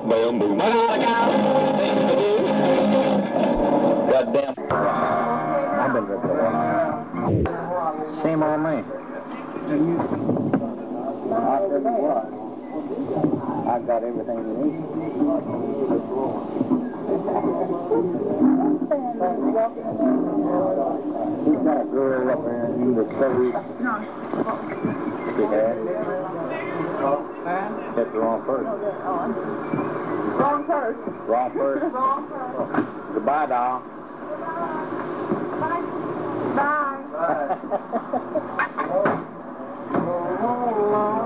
boom, boom. I got a cow, thing to do. Goddamn. I've been drinking a while. Same old me. I got everything you need. He's got a girl up there in the city. She had. Hit the wrong person. Wrong person. Wrong person. Wrong person. Goodbye, doll. Bye. Bye.